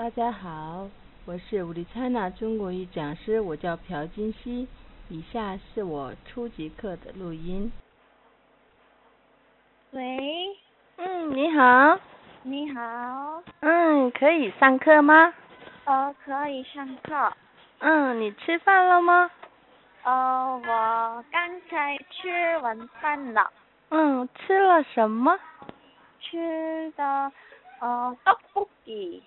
大家好，我是武力China中国语讲师，我叫朴金熙。以下是我初级课的录音。 喂， 你好。 你好。 可以上课吗？ 可以上课。 你吃饭了吗？ 我刚才吃完饭了。 吃了什么？ 吃的떡볶이。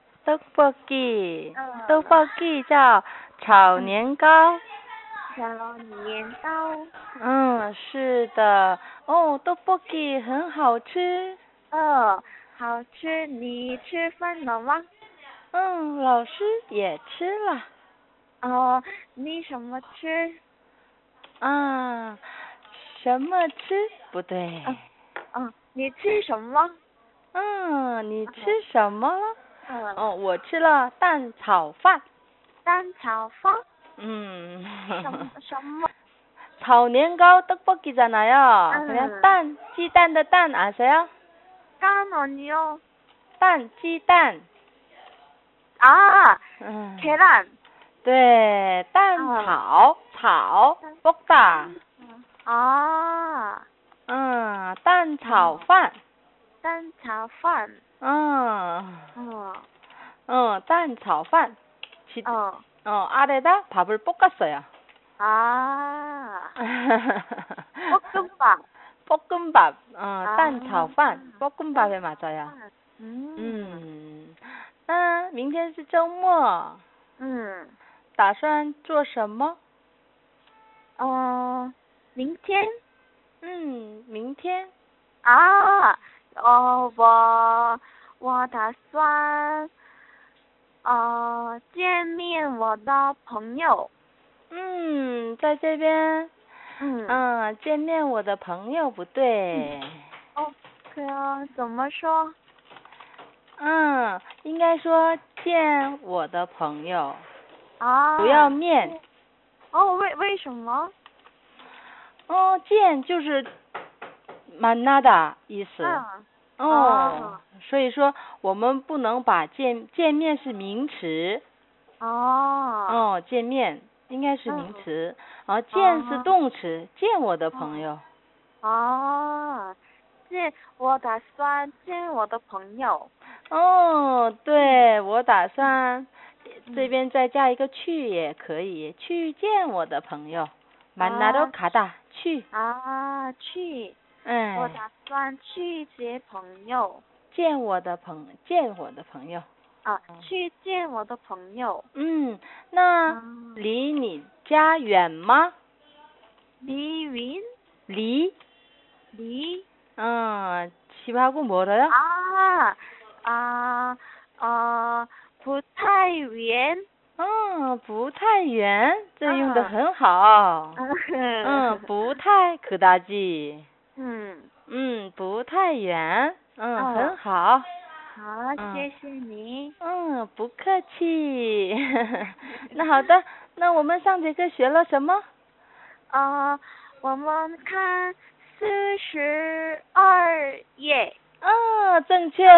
떡볶이。떡볶이叫炒年糕。 炒年糕。 是的。떡볶이很好吃。 好吃。你吃饭了吗？ 老师也吃了。 你什么吃？ 什么吃？不对。 你吃什么？ 你吃什么了？我吃了蛋炒饭。 蛋炒饭？什么？ 炒年糕떡볶이잖아요. 그냥蛋,鸡蛋的蛋 아세요? 간 아니요. 蛋, 鸡蛋. 계란. 对，蛋炒볶다. 蛋炒饭。 蛋炒饭。 蛋炒饭. 안에다 밥을 볶았어요. 볶음밥. 볶음밥. 蛋炒饭, 볶음밥에 맞아요. 那明天是周末。打算做什么？ 明天？ 明天。 我打算见面我的朋友。 在这边。见面我的朋友不对。 怎么说？ 应该说见我的朋友。不要面。 为什么？ 见就是만나다意思。所以说我们不能把见面是名词。见面应该是名词。见是动词，见我的朋友。 我打算见我的朋友。 对，我打算这边再加一个去也可以，去见我的朋友。만나러 가다，去。 去。我打算去见朋友。 见我的朋友。 去见我的朋友。 那离你家远吗？ 离。 집하고 멀어요? 不太远。 不太远，这用得很好。不太그다지。不太远。很好。 好，谢谢你。 不客气。那好的，那我们上节课学了什么？ 我们看42页。 正确。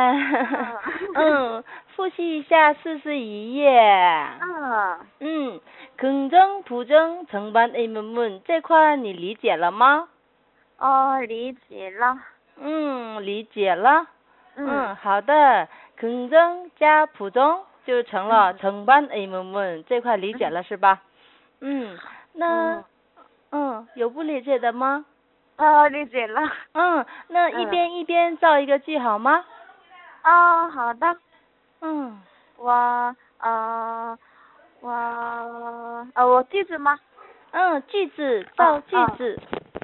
复习一下41页。긍정 부정 정반 의문문这块你理解了吗？ 理解了。 理解了。好的，긍정加부정就成了정반 의문문，这块理解了是吧？那有不理解的吗？ 理解了。 那一边造一个句好吗？ 好的。我句子吗？ 句子，造句子。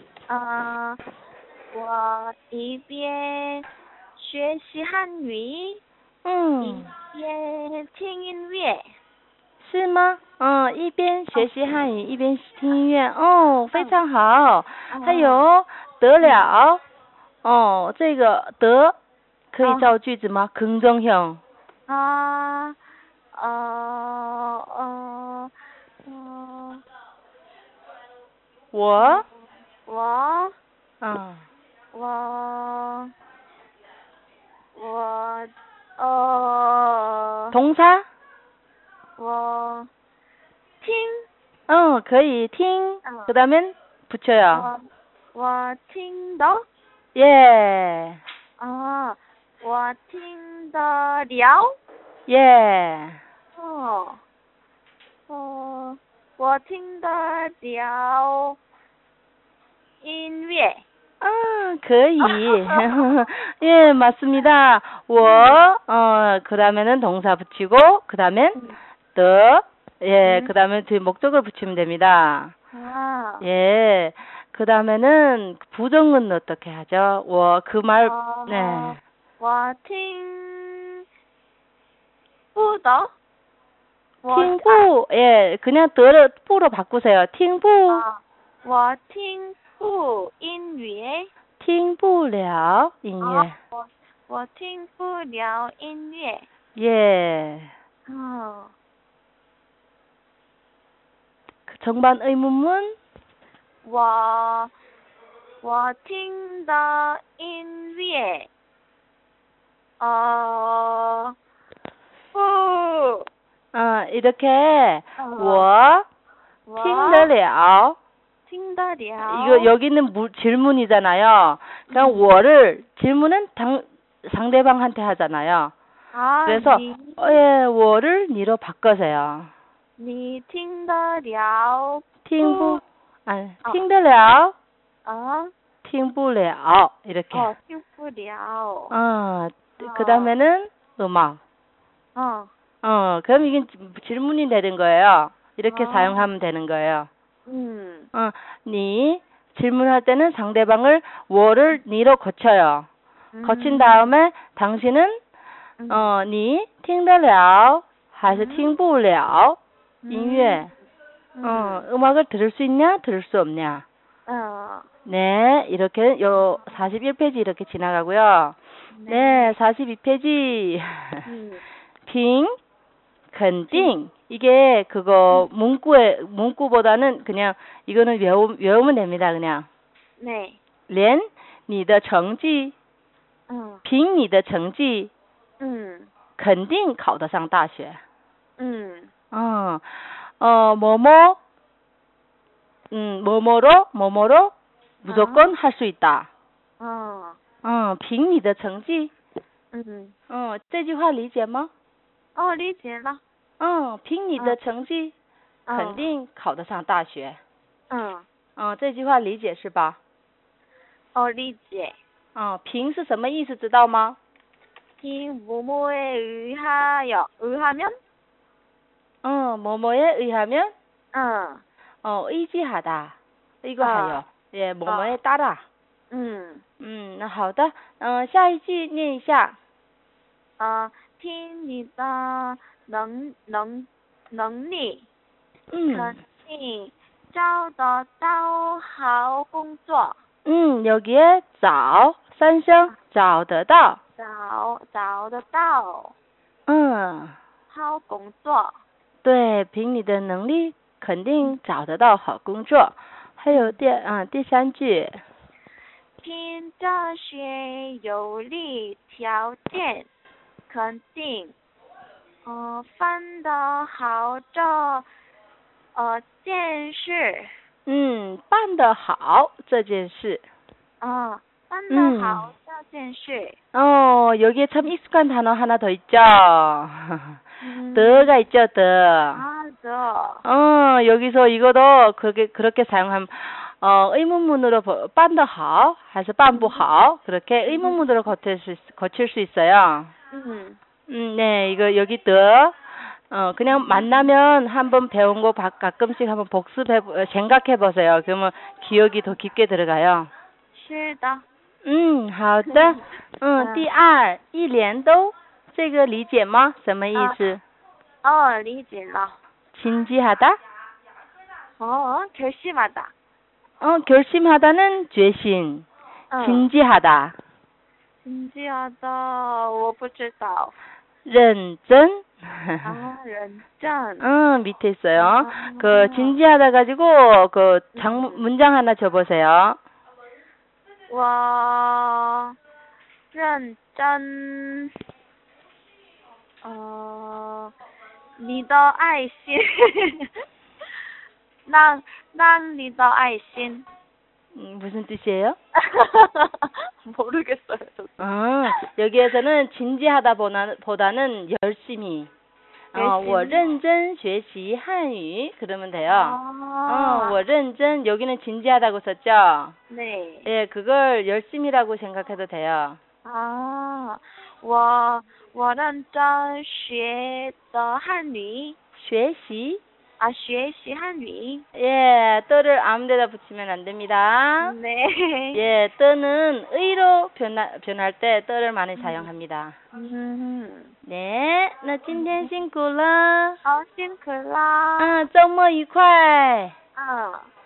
我一边学习汉语，一边听音乐。 是吗？一边学习汉语，一边听音乐。非常好。还有得了。这个得可以造句子吗？긍정형。我。 동사? 我听可以听. 그다음엔 붙여요. 我听到 예. 我听得了 예. 我听得了音乐可以. 예, 맞습니다. 그다음에는 동사 붙이고, 그다음엔 예, 그다음에 뒤에 목적을 붙이면 됩니다. 예, 그다음에는 부정은 어떻게 하죠? 네. 我听不懂听不, 예, 그냥 부로 바꾸세요. 听不. 我听不音乐听不了音乐. 我听不了音乐 예. 정반 의문문. 我听的音乐不 이렇게 我听得了. 听得了 이거 여기는 질문이잖아요. 그러니까 我를 질문은 상대방한테 하잖아요. 그래서 예, 我를 니로 바꿔세요. 你听得了听得了 听不了 이렇게. 听不了 그다음에는 음악. 그럼 이게 질문이 되는 거예요. 이렇게 사용하면 되는 거예요. 니 질문할 때는 상대방을 我를 니로 거쳐요. 거친 다음에 당신은 你听得了还是听不了音乐? 음악을 들을 수 있냐, 들을 수 없냐? 네, 이렇게 요 41페이지 이렇게 지나가고요. 네, 42페이지. 빙,肯定. 이게 그거 문구보다는 그냥 이거는 외우면 됩니다, 그냥. 네. 连你的成绩凭你的成绩肯定考得上大学 뭐뭐로 무조건 할 수 있다 凭你的成绩这句话理解吗？ 理解了凭你的成绩肯定考得上大学这句话理解是吧？ 理解凭是什么意思知道吗？ 凭뭐뭐에 의하면 뭐뭐에 의하면 의지하다 이거 하요. 예, 뭐뭐에 따라. 那好的，下一句念一下。 听你的能力肯定找得到好工作。 여기에 找三声找得到找得到好工作。 对，凭你的能力肯定找得到好工作。还有第三句， 凭这些有利条件肯定办得好这件事。 办得好这件事。 办得好这件事。 여기에 참 익숙한 단어 하나 더 있죠. 더가 있죠, 더. 여기서 이거도 그렇게 사용하면 의문문으로 办得好还是办不好 그렇게 의문문으로 거칠 수 있어요. 네, 이거 여기 더 그냥 만나면 한번 배운 거 가끔씩 한번 생각해 보세요. 그러면 기억이 더 깊게 들어가요. 是的。 好的。第二，一连都，这个理解吗？什么意思？ 理解了。 진지하다? 결심하다. 결심하다는决心. 진지하다. 진지하다, 我不知道. 认真. 认真. 밑에 있어요. 진지하다 가지고 문장 하나 줘보세요. 我认真你的爱心난你的爱心 무슨 뜻이에요? 모르겠어요. 여기에서는 진지하다 보다는 열심히. 我认真学习汉语 그러면 돼요. 我认真 여기는 진지하다고 썼죠? 네. 예, 그걸 열심히라고 생각해도 돼요. 我认真学的汉语学习学习汉语 예, 떠를 아무 데다 붙이면 안 됩니다. 네. 예, 떠는 의로 변할 때 떠를 많이 사용합니다. 네, 那今天辛苦了。 辛苦啦。 周末愉快。